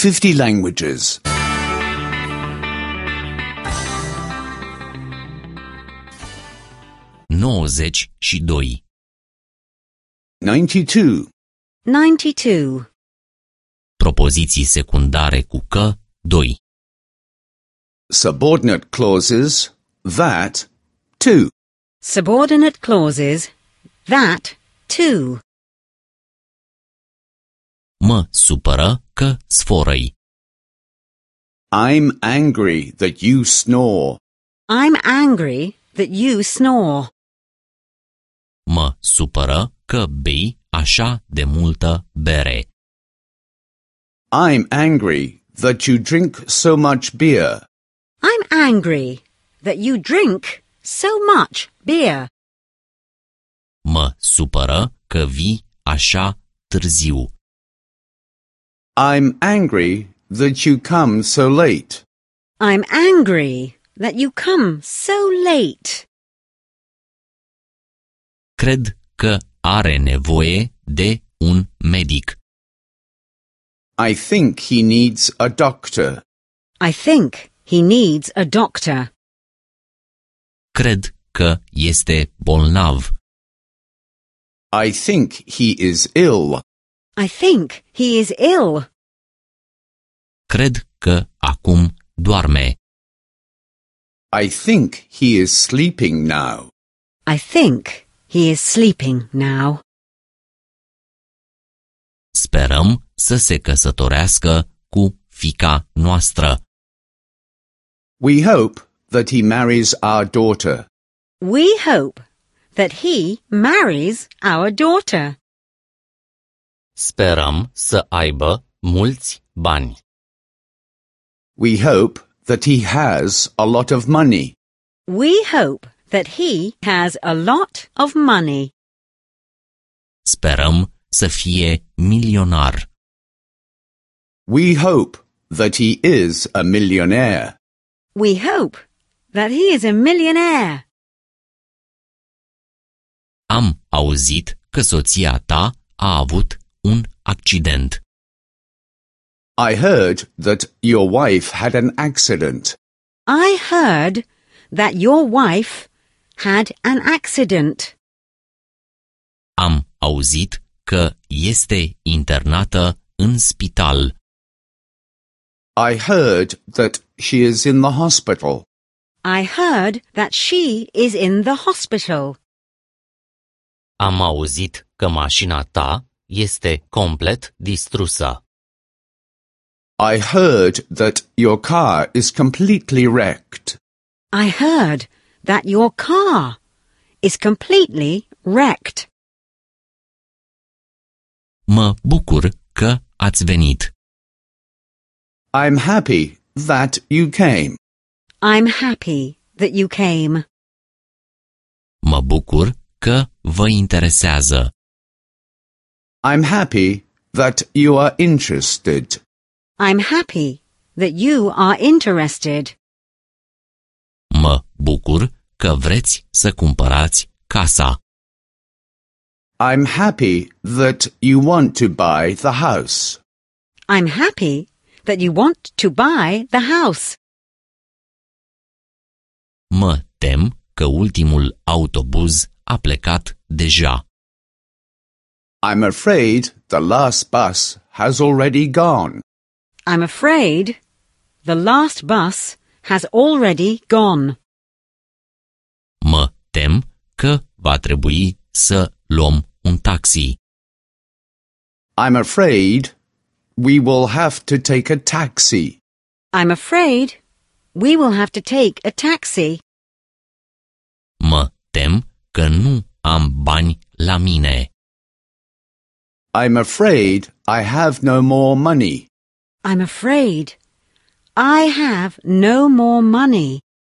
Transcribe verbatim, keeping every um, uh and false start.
fifty languages. nouăzeci și doi. ninety-two. ninety-two. Propoziții secundare cu că, doi. Subordinate clauses, that, too. Subordinate clauses, that, too. Mă supără că sforăi. I'm angry that you snore. I'm angry that you snore. Mă supără că bei așa de multă bere. I'm angry that you drink so much beer. I'm angry that you drink so much beer. Mă supără că vii așa târziu. I'm angry that you come so late. I'm angry that you come so late. Cred că are nevoie de un medic. I think he needs a doctor. I think he needs a doctor. Cred că este bolnav. I think he is ill. I think he is ill. Cred că acum doarme. I think he is sleeping now. I think he is sleeping now. Sperăm să se căsătorească cu fiica noastră. We hope that he marries our daughter. We hope that he marries our daughter. Sperăm să aibă mulți bani. We hope that he has a lot of money. We hope that he has a lot of money. Sperăm să fie milionar. We hope that he is a millionaire. We hope that he is a millionaire. Am auzit că soția ta a avut un accident. I heard that your wife had an accident. I heard that your wife had an accident. Am auzit că este internată în spital. I heard that she is in the hospital. I heard that she is in the hospital. Am auzit că mașina ta este complet distrusă. I heard that your car is completely wrecked. I heard that your car is completely wrecked. Mă bucur că ați venit. I'm happy that you came. I'm happy that you came. Mă bucur că vă interesează. I'm happy that you are interested. I'm happy that you are interested. Mă bucur că vreți să cumpărați casa. I'm happy that you want to buy the house. I'm happy that you want to buy the house. Mă tem că ultimul autobuz a plecat deja. I'm afraid the last bus has already gone. I'm afraid the last bus has already gone. Mă tem că va trebui să luăm un taxi. I'm afraid we will have to take a taxi. I'm afraid we will have to take a taxi. Mă tem că nu am bani la mine. I'm afraid I have no more money. I'm afraid I have no more money.